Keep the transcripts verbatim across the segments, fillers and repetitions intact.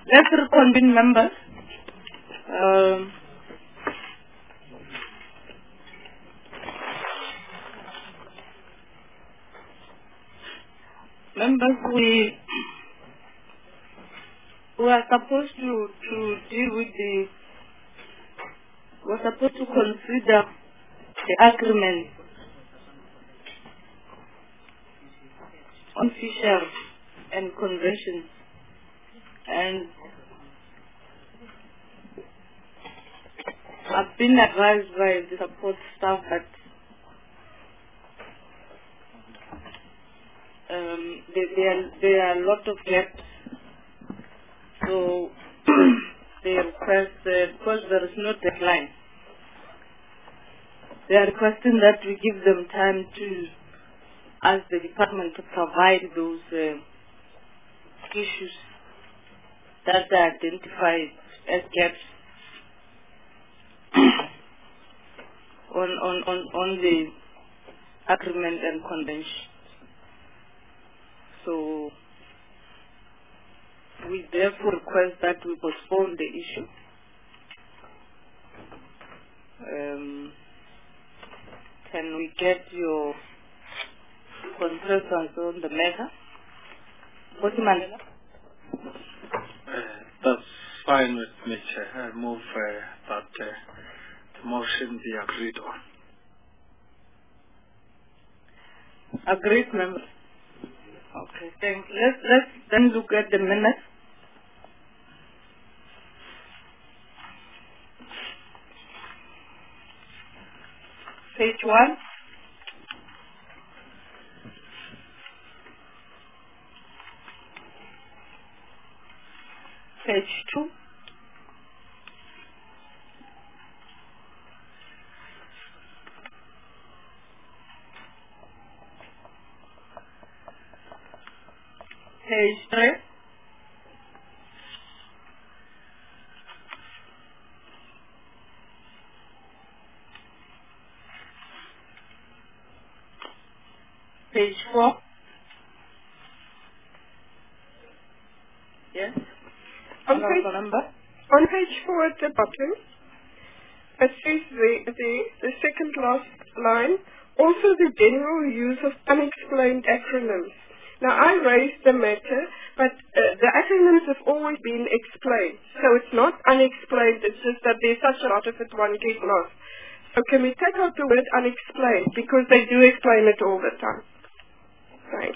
Let's reconvene, members. Um, members, we we are supposed to to deal with the. We're supposed to consider the agreement on fisheries and conventions, and I've been advised by the support staff that um, there, there, are, there are a lot of gaps, so they request, uh, because there is no deadline, they are requesting that we give them time to ask the department to provide those uh, issues that are identified as gaps on, on, on, on the agreement and convention. So we therefore request that we postpone the issue. Um, can we get your consensus on the matter? What Mandela? Uh, that's fine with me, Chair. I move uh, that uh, the motion be agreed on. Agreed, member. Okay, thanks. Let's, let's then look at the minutes. Page one. Page two. Page three. Page four. Yes. On page, on page four at the bottom, it says the, the, the second last line, also the general use of unexplained acronyms. Now, I raised the matter, but uh, the acronyms have always been explained. So it's not unexplained, it's just that there's such a lot of it one gets lost. So can we take out the word unexplained, because they do explain it all the time. Thanks.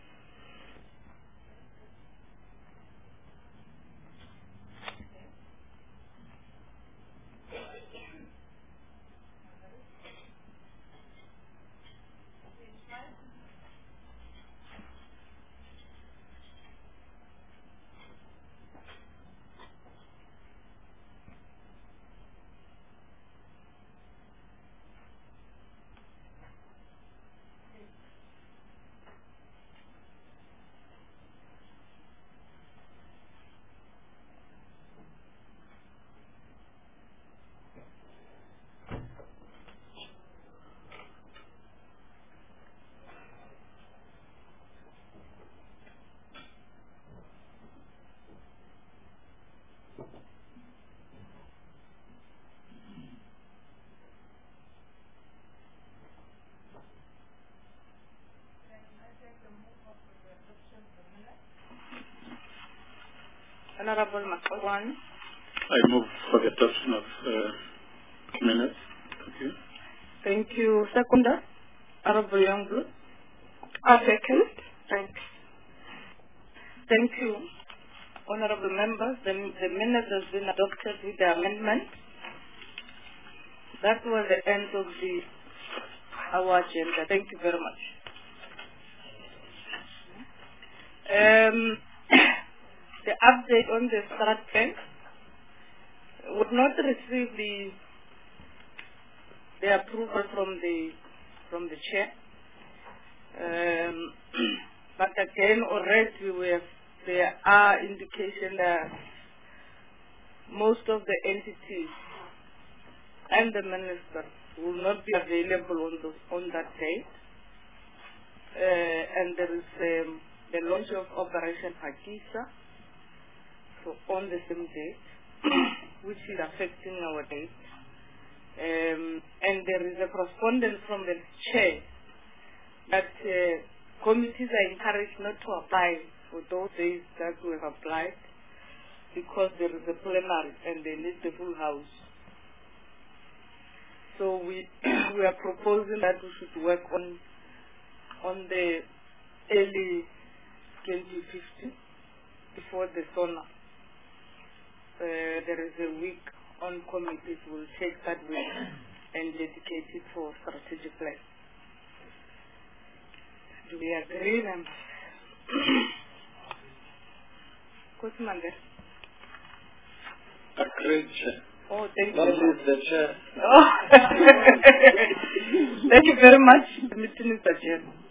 Honorable Makwan. I move for the adoption of uh, minutes. Thank you. Thank you. Seconder, Honorable Youngblood. A second. Thanks. Thank you. Honorable members, the, the minutes has been adopted with the amendment. That was the end of the our agenda. Thank you very much. Um, the update on the Strat Bank would not receive the the approval from the from the chair. Um, but again, already we have, there are indications that most of the entities and the minister will not be available on the, on that day. Uh, and there is um, the launch of Operation Hakisa. So on the same day, which is affecting our date. Um, and there is a correspondence from the chair that uh, committees are encouraged not to apply for those days that we have applied because there is a plenary and they need the full house. So we we are proposing that we should work on on the early twenty fifteen before the SONA. Uh, there is a week on committees. We'll take that week and dedicate it for strategic plan. Do we agree, members? Kusimande. Agreed, Chair. Oh, thank That you. is the Chair. Oh. Thank you very much. The meeting is adjourned.